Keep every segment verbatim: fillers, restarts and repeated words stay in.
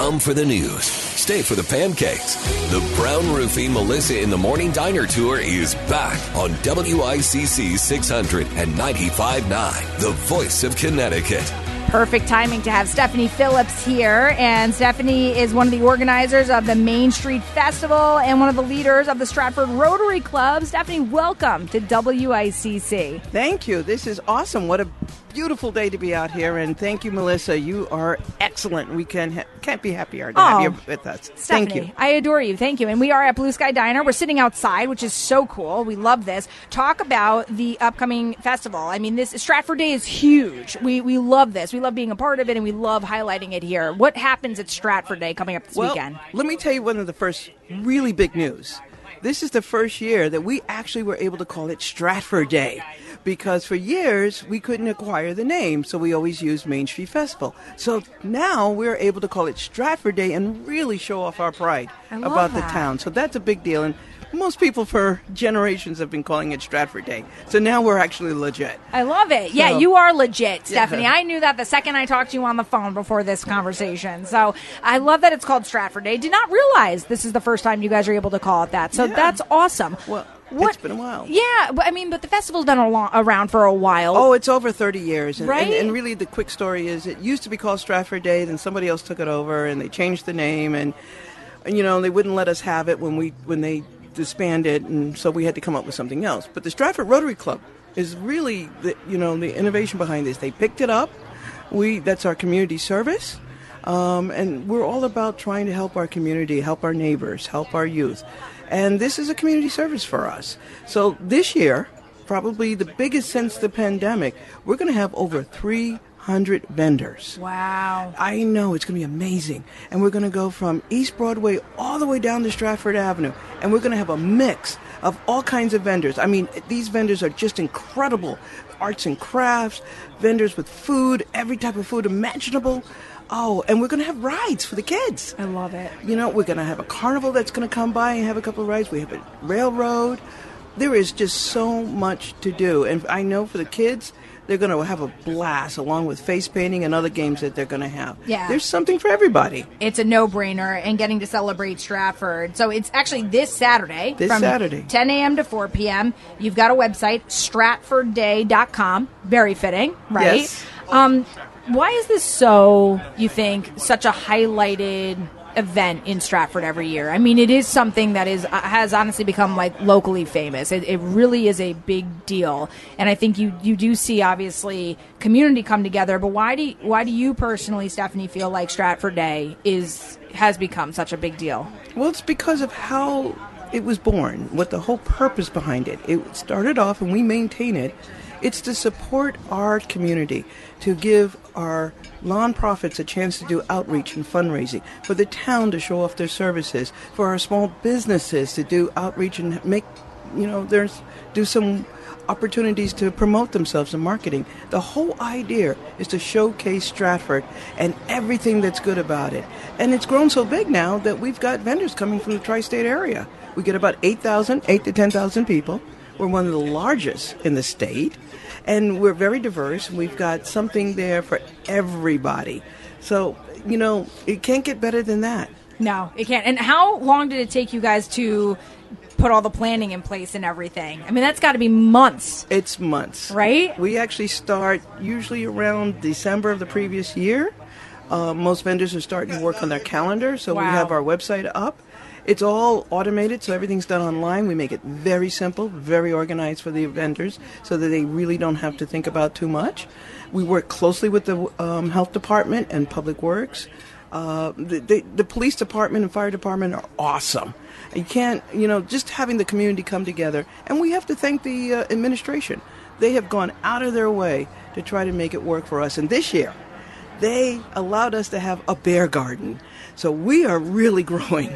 Come for the news. Stay for the pancakes. The Brown Roofing Melissa in the Morning Diner Tour is back on W I C C six hundred ninety-five point nine, the voice of Connecticut. Perfect timing to have Stephanie Phillips here. And Stephanie is one of the organizers of the Main Street Festival and one of the leaders of the Stratford Rotary Club. Stephanie, welcome to W I C C. Thank you. This is awesome. What a beautiful day to be out here. And thank you, Melissa. You are excellent. We can ha- can't be happier to oh, have you with us. Stephanie, thank you. I adore you. Thank you. And we are at Blue Sky Diner. We're sitting outside, which is so cool. We love this. Talk about the upcoming festival. I mean, this Stratford Day is huge. We we love this. We love being a part of it, and we love highlighting it here. What happens at Stratford Day coming up this well, weekend? Let me tell you one of the first really big news. This is the first year that we actually were able to call it Stratford Day, because for years we couldn't acquire the name, so we always used Main Street Festival. So now we're able to call it Stratford Day and really show off our pride about that. the town. So that's a big deal, and most people for generations have been calling it Stratford Day. So now we're actually legit. I love it. Yeah, So- you are legit, Stephanie. Yeah. I knew that the second I talked to you on the phone before this conversation. So I love that it's called Stratford Day. Did not realize this is the first time you guys are able to call it that. So Yeah. that's awesome. Well, What- it's been a while. Yeah, but I mean, but the festival's been a long, around for a while. Oh, it's over thirty years. And, Right? and, and really the quick story is it used to be called Stratford Day, then somebody else took it over and they changed the name, and, and you know, they wouldn't let us have it when we when they disbanded, and so we had to come up with something else. But the Stratford Rotary Club is really the, you know, the innovation behind this. They picked it up. We that's our community service. Um, and we're all about trying to help our community, help our neighbors, help our youth. And this is a community service for us. So this year, probably the biggest since the pandemic, we're going to have over three hundred vendors. Wow. I know, it's going to be amazing. And we're going to go from East Broadway all the way down to Stratford Avenue. And we're going to have a mix of all kinds of vendors. I mean, these vendors are just incredible. Arts and crafts, vendors with food, every type of food imaginable. Oh, and we're going to have rides for the kids. I love it. You know, we're going to have a carnival that's going to come by and have a couple of rides. We have a railroad. There is just so much to do. And I know for the kids, they're going to have a blast along with face painting and other games that they're going to have. Yeah. There's something for everybody. It's a no-brainer, and getting to celebrate Stratford. So it's actually this Saturday. This from Saturday. ten a.m. to four p.m. You've got a website, stratford day dot com. Very fitting, right? Yes. Um, why is this so, you think, such a highlighted event in Stratford every year? I mean, it is something that is has honestly become like locally famous. It, it really is a big deal, and I think you you do see obviously community come together. But why do you, why do you personally, Stephanie, feel like Stratford Day is has become such a big deal? Well, it's because of how it was born, what the whole purpose behind it. It started off, and we maintain it. It's to support our community, to give our nonprofits a chance to do outreach and fundraising, for the town to show off their services, for our small businesses to do outreach and make, you know, there's do some opportunities to promote themselves in marketing. The whole idea is to showcase Stratford and everything that's good about it. And it's grown so big now that we've got vendors coming from the tri-state area. We get about eight thousand, eight to ten thousand people. We're one of the largest in the state, and we're very diverse. We've got something there for everybody. So, you know, it can't get better than that. No, it can't. And how long did it take you guys to put all the planning in place and everything? I mean, that's got to be months. It's months. Right? We actually start usually around December of the previous year. Uh, most vendors are starting to work on their calendar, so Wow. we have our website up. It's all automated, so everything's done online. We make it very simple, very organized for the vendors, so that they really don't have to think about too much. We work closely with the um, health department and public works. Uh, the, the, the police department and fire department are awesome. You can't, you know, just having the community come together. And we have to thank the uh, administration. They have gone out of their way to try to make it work for us. And this year, they allowed us to have a bear garden. So we are really growing.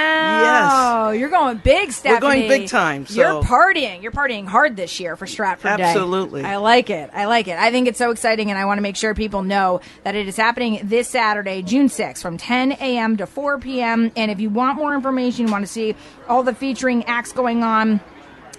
Wow. Yes. You're going big, Stephanie. We're going big time. So. You're partying. You're partying hard this year for Stratford Day. Absolutely. I like it. I like it. I think it's so exciting, and I want to make sure people know that it is happening this Saturday, June sixth, from ten a.m. to four p.m. And if you want more information, you want to see all the featuring acts going on,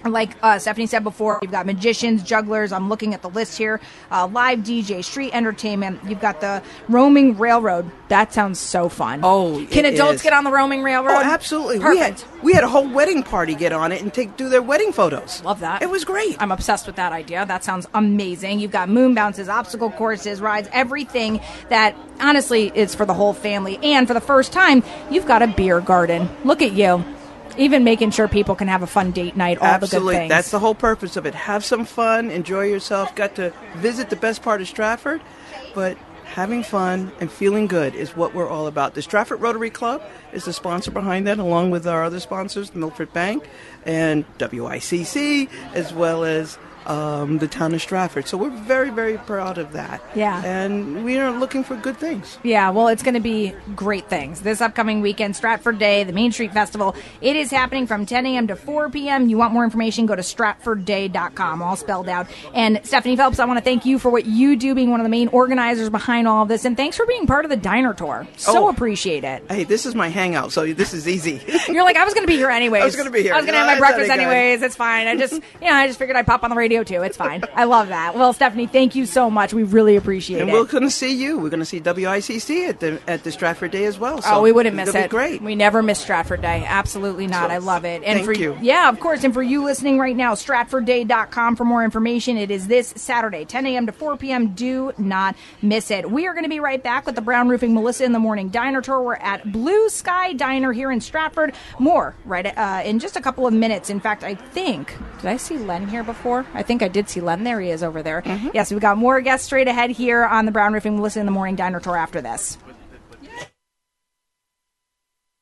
Like uh, Stephanie said before, you've got magicians, jugglers. I'm looking at the list here. Uh, live D J, street entertainment. You've got the roaming railroad. That sounds so fun. Oh, Can it adults is. get on the roaming railroad? Oh, absolutely. Perfect. We had, we had a whole wedding party get on it and take do their wedding photos. Love that. It was great. I'm obsessed with that idea. That sounds amazing. You've got moon bounces, obstacle courses, rides, everything that honestly is for the whole family. And for the first time, you've got a beer garden. Look at you. Even making sure people can have a fun date night, all Absolutely. the good things. That's the whole purpose of it. Have some fun, enjoy yourself. Got to visit the best part of Stratford, but having fun and feeling good is what we're all about. The Stratford Rotary Club is the sponsor behind that, along with our other sponsors, the Milford Bank and W I C C, as well as um, the town of Stratford. So we're very, very proud of that. Yeah. And we are looking for good things. Yeah, well, it's going to be great things. This upcoming weekend, Stratford Day, the Main Street Festival, it is happening from ten a.m. to four p.m. You want more information, go to stratford day dot com, all spelled out. And Stephanie Phelps, I want to thank you for what you do, being one of the main organizers behind all of this, and thanks for being part of the Diner Tour. So Oh. appreciate it. Hey, this is my hangout, so this is easy. You're like, I was going to be here anyways. I was gonna be here. I was going to No, have my that's breakfast not good. anyways. It's fine. I just, you know, I just figured I'd pop on the radio too. It's fine. I love that. Well, Stephanie, thank you so much. We really appreciate And it. we're going to see you. We're going to see W I C C at the at the Stratford Day as well. So Oh, we wouldn't it's miss gonna it. Be great. We never miss Stratford Day. Absolutely not. So, I love it. And thank for you. Yeah, of course. And for you listening right now, stratford day dot com for more information. It is this Saturday, ten a.m. to four p.m. Do not miss it. We are going to be right back with the Brown Roofing Melissa in the Morning Diner Tour. We're at Blue Sky Diner here in Stratford. More right uh, in just a couple of minutes. In fact, I think, did I see Len here before? I think I did see Len. There he is over there. Mm-hmm. Yes, we got more guests straight ahead here on the Brown Roofing Melissa in the Morning Diner Tour after this.